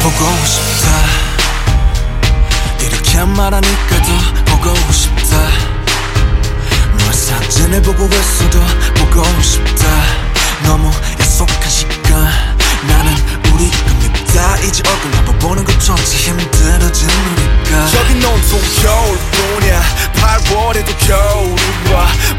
보고 싶다 이렇게 말하니까 더 보고 싶다 너의 사진을 보고 있어도 보고 싶다 너무 약속한 시간 나는 우리 겁니다 이제 얼굴 한번 보는 것조차 힘들어진 우리가 저긴 온통 겨울뿐이야 8월에도 겨울이 와